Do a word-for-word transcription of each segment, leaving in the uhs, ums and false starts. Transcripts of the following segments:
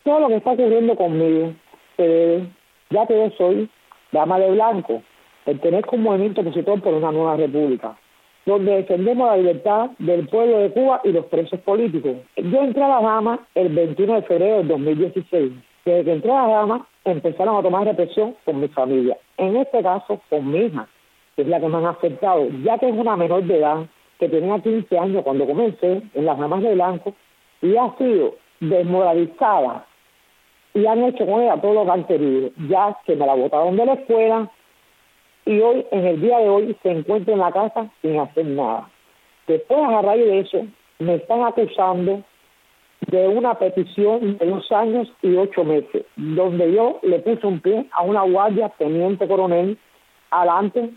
Todo lo que está ocurriendo conmigo se debe, ya que yo soy dama de blanco, pertenezco a un movimiento opositor por una nueva república, donde defendemos la libertad del pueblo de Cuba y los presos políticos. Yo entré a la Dama el veintiuno de febrero del dos mil dieciséis. Desde que entré a la Dama empezaron a tomar represión con mi familia, en este caso con mi hija, que es la que me han afectado, ya que es una menor de edad, que tenía quince años cuando comencé en las Damas de Blanco, y ha sido desmoralizada, y han hecho con ella todo lo que han querido, ya que me la botaron de la escuela, y hoy, en el día de hoy, se encuentra en la casa sin hacer nada. Después, a raíz de eso, me están acusando de una petición de dos años y ocho meses, donde yo le puse un pie a una guardia teniente coronel adelante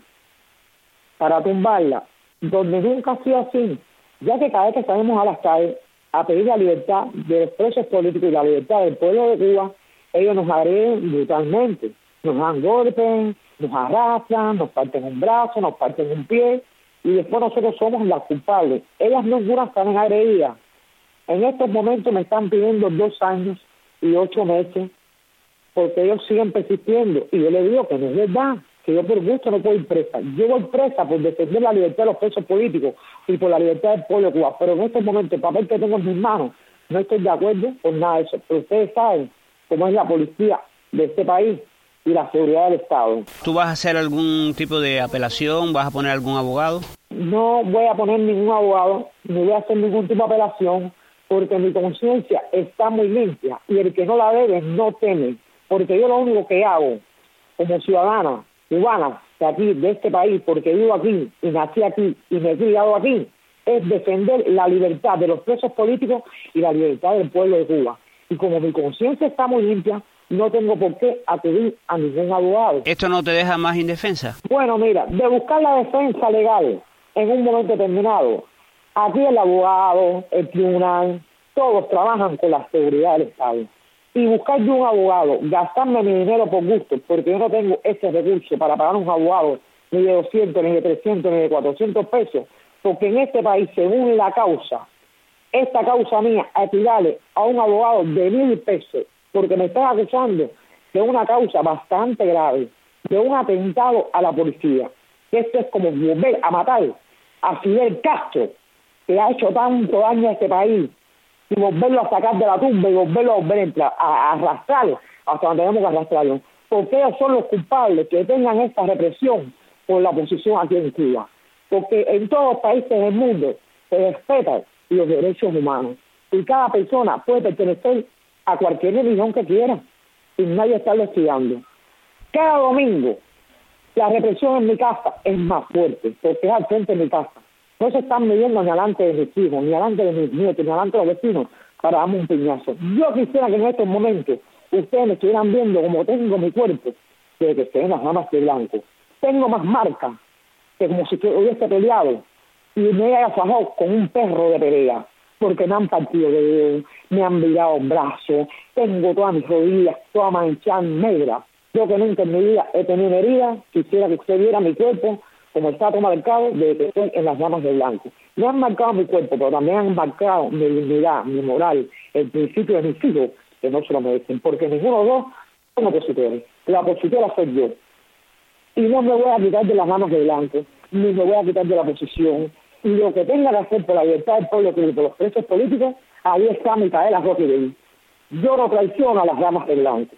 para tumbarla, donde nunca ha sido así, ya que cada vez que salimos a las calles a pedir la libertad de los presos políticos y la libertad del pueblo de Cuba, ellos nos agreden brutalmente, nos dan golpes, nos arrastran, nos parten un brazo, nos parten un pie, y después nosotros somos las culpables. Ellas ninguna están agredidas. En estos momentos me están pidiendo dos años y ocho meses, porque ellos siguen persistiendo, y yo les digo que no es verdad, que yo por gusto no puedo ir presa. Yo voy presa por defender la libertad de los presos políticos y por la libertad del pueblo de Cuba, pero en estos momentos el papel que tengo en mis manos no estoy de acuerdo con nada de eso, pero ustedes saben cómo es la policía de este país y la seguridad del Estado. ¿Tú vas a hacer algún tipo de apelación? ¿Vas a poner algún abogado? No voy a poner ningún abogado, ni voy a hacer ningún tipo de apelación, porque mi conciencia está muy limpia, y el que no la debe no teme, porque yo lo único que hago como ciudadana cubana de aquí, de este país, porque vivo aquí y nací aquí y me he criado aquí, es defender la libertad de los presos políticos y la libertad del pueblo de Cuba. Y como mi conciencia está muy limpia, no tengo por qué acudir a ningún abogado. ¿Esto no te deja más indefensa? Bueno, mira, de buscar la defensa legal en un momento determinado, aquí el abogado, el tribunal, todos trabajan con la seguridad del Estado. Y buscar yo un abogado, gastarme mi dinero por gusto, porque yo no tengo ese recurso para pagar un abogado ni de doscientos, ni de trescientos, ni de cuatrocientos pesos, porque en este país, según la causa, esta causa mía equivale a un abogado de mil pesos, porque me están acusando de una causa bastante grave, de un atentado a la policía. Esto es como volver a matar a Fidel Castro, que ha hecho tanto daño a este país, y volverlo a sacar de la tumba y volverlo a volver a, entrar, a, a arrastrar hasta donde tenemos que arrastrarlo, porque ellos son los culpables que tengan esta represión por la oposición aquí en Cuba, porque en todos los países del mundo se respetan los derechos humanos y cada persona puede pertenecer a cualquier religión que quiera y nadie está investigando. Cada domingo la represión en mi casa es más fuerte, porque es al frente de mi casa. No se están midiendo ni delante de mis hijos, ni delante de mis nietos, ni delante de los vecinos para darme un piñazo. Yo quisiera que en estos momentos ustedes me estuvieran viendo como tengo mi cuerpo, desde que estoy en las Damas de Blanco. Tengo más marcas que como si hubiese peleado y me haya fajado con un perro de pelea, porque me han partido de dedo, me han virado brazos, tengo todas mis rodillas, toda manchada negra. Yo que nunca en mi vida he tenido una herida, quisiera que usted viera mi cuerpo como está marcado desde que estoy en las Damas de Blanco. Me han marcado mi cuerpo, pero también han marcado mi dignidad, mi moral, el principio de mis hijos, que no se lo merecen, porque ninguno de los dos son opositores. La opositora soy yo. Y no me voy a quitar de las Damas de Blanco, ni me voy a quitar de la oposición. Y lo que tenga que hacer por la libertad del pueblo y por los presos políticos, ahí está Micaela Roque de Lee. Yo no traiciono a las Damas de Blanco.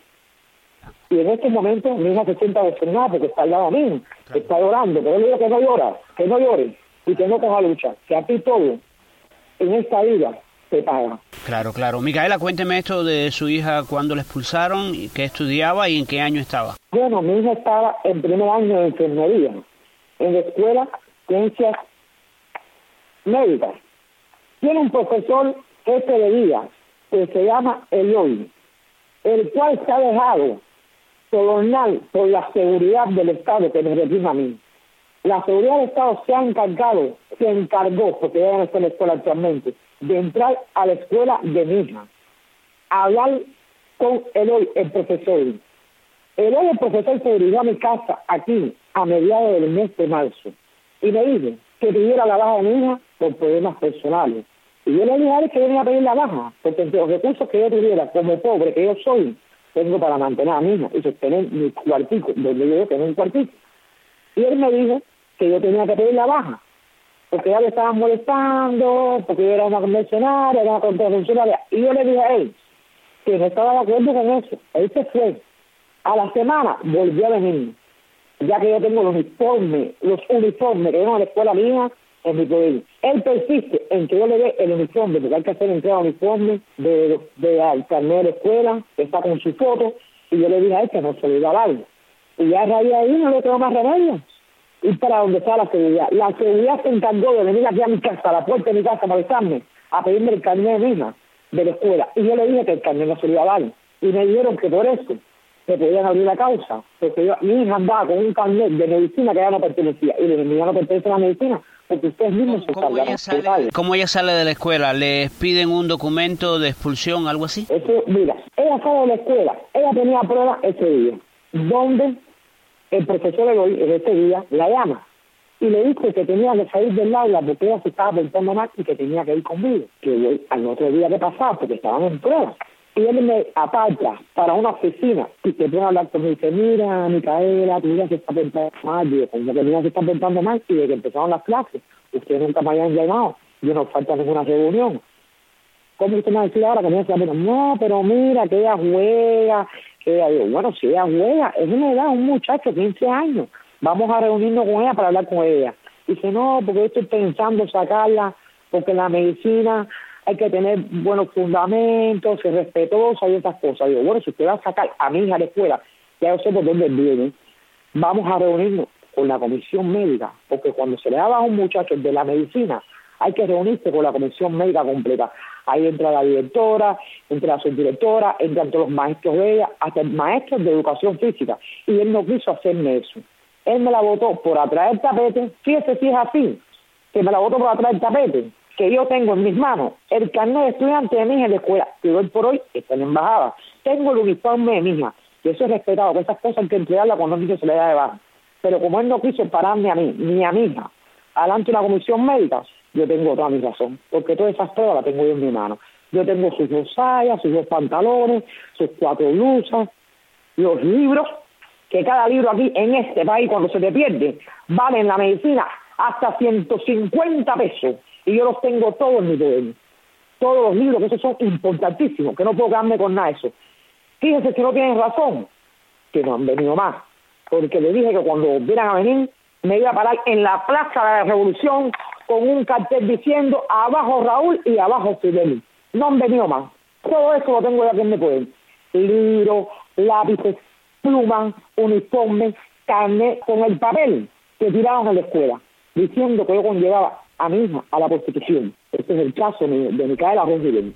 Y en este momento mi hija se sienta decepcionada porque está al lado mío, claro. Está llorando, pero yo le digo que no llora, que no llore y que no coja lucha, que aquí todo en esta vida se paga. Claro, claro. Micaela, cuénteme esto de su hija, cuándo la expulsaron, qué estudiaba y en qué año estaba. Bueno, mi hija estaba en primer año de enfermería, en la escuela Ciencias Médicas. Tiene un profesor jefe de día que se llama Eloy, el cual se ha dejado sobornar por la seguridad del Estado que me reprime a mí. La seguridad del Estado se ha encargado, se encargó, porque ella no está en la escuela actualmente, de entrar a la escuela de mi hija, a hablar con Eloy, el profesor. Eloy, el profesor, se dirigió a mi casa aquí a mediados del mes de marzo y me dijo que pidiera la baja de mi hija por problemas personales, Y yo le dije a él que yo venía a pedir la baja, porque entre los recursos que yo tuviera, como pobre que yo soy, tengo para mantener a mi hija y sostener mi cuartico, donde yo tengo un cuartico. Y él me dijo que yo tenía que pedir la baja, porque ya le estaban molestando, porque yo era una convencionaria, era una contrafuncionaria. Y yo le dije a él que no estaba de acuerdo con eso. Él se fue. A la semana volvió a venir, ya que yo tengo los uniformes, los uniformes que tengo en la escuela mía en mi poder. Él persiste en que yo le dé el uniforme, porque hay que hacer entrega de uniforme de, de, de al carnet de la escuela, que está con su foto, y yo le dije a él que no se lo iba a dar. Y ya a raíz de ahí no le tengo más remedio. Y para donde está la seguridad. La seguridad se encargó de venir aquí a mi casa, a la puerta de mi casa, a molestarme, a pedirme el carnet de mi hija de la escuela. Y yo le dije que el carnet no se lo iba a dar. Y me dijeron que por eso me podían abrir la causa. Porque yo, mi hija andaba con un carnet de medicina que ya no pertenecía. Y le dije, mi hija no pertenece a la medicina, porque ustedes mismos se ¿Cómo, ella sale, ¿Cómo ella sale de la escuela? ¿Les piden un documento de expulsión, algo así? Eso, mira, ella sale de la escuela. Ella tenía pruebas ese día. Donde el profesor de hoy, en ese día, la llama y le dice que tenía que salir del aula porque ella se estaba portando mal y que tenía que ir conmigo, que voy al otro día que pasaba porque estaban en pruebas. Y él me aparta para una oficina y se pone a hablar conmigo y dice, mira, Micaela, tu hija se está portando mal. Y yo, como que mi hija se está portando mal y de que empezaron las clases, ustedes nunca me habían llamado, yo no falta ninguna reunión. ¿Cómo usted me va a decir ahora que me dice, no, pero mira, que ella juega, que ella, digo, bueno, si ella juega, es una edad, un muchacho, quince años, vamos a reunirnos con ella para hablar con ella. Dice, no, porque yo estoy pensando sacarla, porque en la medicina hay que tener buenos fundamentos, ser respetuosa y esas cosas. Digo, bueno, si usted va a sacar a mi hija a la escuela, ya yo sé por dónde viene, vamos a reunirnos con la comisión médica, porque cuando se le da a un muchacho de la medicina, hay que reunirse con la comisión médica completa. Ahí entra la directora, entra la subdirectora, entran todos los maestros de ella, hasta el maestro de educación física. Y él no quiso hacerme eso. Él me la votó por atraer el tapete. Fíjese si es así, que me la votó por atraer el tapete, que yo tengo en mis manos el carnet de estudiante de mi hija en la escuela, que hoy por hoy está en la embajada. Tengo el uniforme de mi hija, que eso es respetado, que esas cosas hay que entregarlas cuando no se le da de baja. Pero como él no quiso pararme a mí, ni a mi hija, adelante de la comisión médica, yo tengo toda mi razón, porque todas esas pruebas las tengo yo en mi mano. Yo tengo sus dos sayas, sus dos pantalones, sus cuatro blusas, los libros, que cada libro aquí en este país, cuando se te pierde, vale en la medicina hasta ciento cincuenta pesos. Y yo los tengo todos en mi poder. Todos los libros, que esos son importantísimos, que no puedo quedarme con nada de eso. Fíjense que no tienen razón, que no han venido más. Porque le dije que cuando volvieran a venir, me iba a parar en la Plaza de la Revolución con un cartel diciendo abajo Raúl y abajo Fidel. No han venido más. Todo eso lo tengo ya aquí en mi poder. Libros, lápices, plumas, uniformes, carnet, con el papel que tiraron en la escuela, diciendo que yo conllevaba a mi hija a la prostitución. Este es el caso de, de Micaela Ronzilén.